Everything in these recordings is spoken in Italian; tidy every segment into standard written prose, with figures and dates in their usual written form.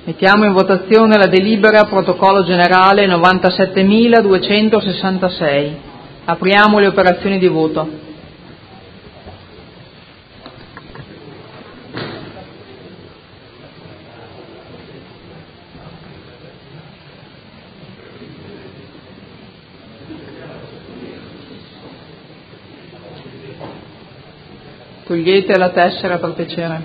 Mettiamo in votazione la delibera protocollo generale 97.266. Apriamo le operazioni di voto. Togliete la tessera per piacere.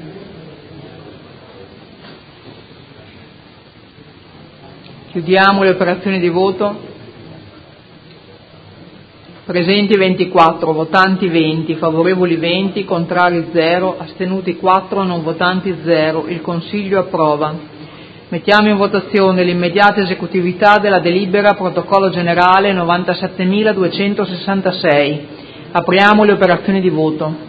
Chiudiamo le operazioni di voto. Presenti 24, votanti 20, favorevoli 20, contrari 0, astenuti 4, non votanti 0. Il Consiglio approva. Mettiamo in votazione l'immediata esecutività della delibera protocollo generale 97.266. Apriamo le operazioni di voto.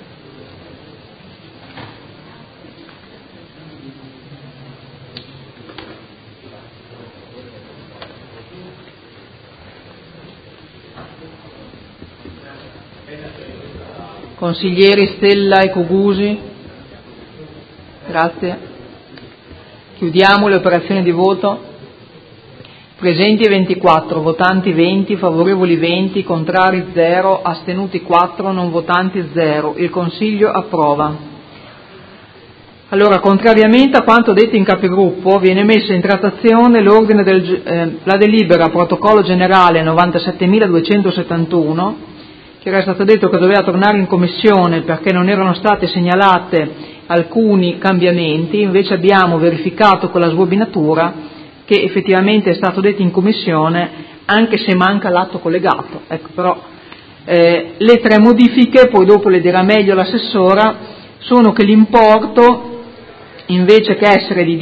Consiglieri Stella e Cugusi? Grazie. Chiudiamo le operazioni di voto. Presenti 24, votanti 20, favorevoli 20, contrari 0, astenuti 4, non votanti 0. Il Consiglio approva. Allora, contrariamente a quanto detto in capigruppo, viene messa in trattazione la delibera protocollo generale 97.271, che era stato detto che doveva tornare in commissione perché non erano state segnalate alcuni cambiamenti. Invece abbiamo verificato con la sbobinatura che effettivamente è stato detto in commissione, anche se manca l'atto collegato. Ecco, però le tre modifiche, poi dopo le dirà meglio l'assessora, sono che l'importo, invece che essere di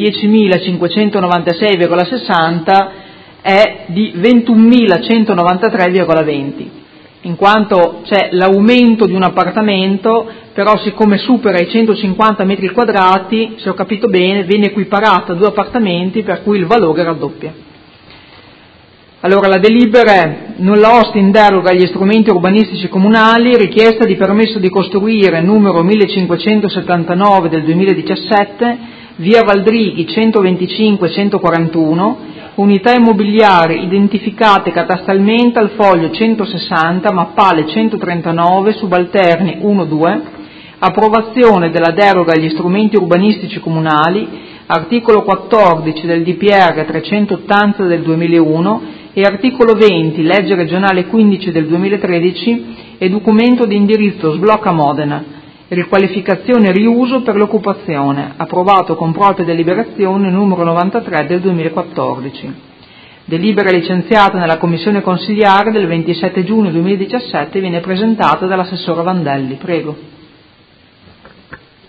10.596,60, è di 21.193,20. in quanto c'è l'aumento di un appartamento, però siccome supera i 150 metri quadrati, se ho capito bene, viene equiparato a due appartamenti, per cui il valore raddoppia. Allora, la delibera è: nulla osta in deroga agli strumenti urbanistici comunali, richiesta di permesso di costruire numero 1579 del 2017, via Valdrighi 125-141, unità immobiliari identificate catastalmente al foglio 160, mappale 139, subalterni 1-2, approvazione della deroga agli strumenti urbanistici comunali, articolo 14 del DPR 380 del 2001 e articolo 20, legge regionale 15 del 2013 e documento di indirizzo Sblocca Modena, riqualificazione e riuso per l'occupazione, approvato con propria deliberazione numero 93 del 2014. Delibera licenziata nella commissione consiliare del 27 giugno 2017 viene presentata dall'assessore Vandelli. Prego.